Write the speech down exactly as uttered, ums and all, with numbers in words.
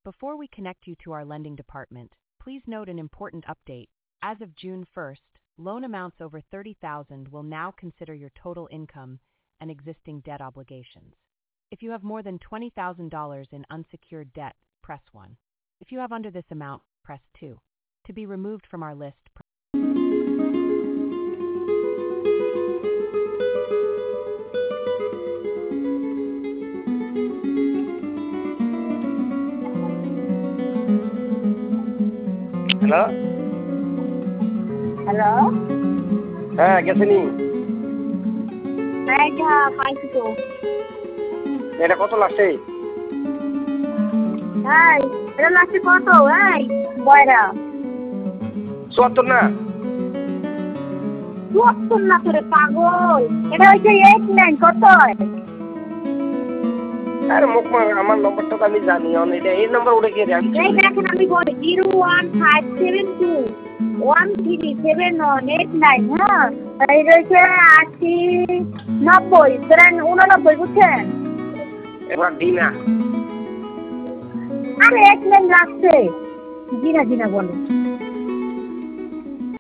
Before we connect you to our lending department, please note an important update. As of June first, loan amounts over thirty thousand dollars will now consider your total income and existing debt obligations. If you have more than twenty thousand dollars in unsecured debt, press one. If you have under this amount, press two. To be removed from our list, press hello hello হ্যাঁ গেছে নি হ্যাঁ এটা পাইছি তো এটা কত লাগছে এই এটা লাগছে কত এই বয়রা চুয়াত্তর না চুয়াত্তর না তোরে পাগল এটা হচ্ছে এইট নাইন কত আরে মুখ মার আমার নম্বরটা তো আমি জানি অন এটা এই নাম্বার উঠে গিয়ে আমি এই দেখেন আমি বলি zero one five seven two one three seven one eight nine হ্যাঁ এই রয়েছে আশি নব্বই ধরেন উননব্বই বুঝছেন এবার দিই না আরে এক নাইন লাগছে জিনা জিনা বলে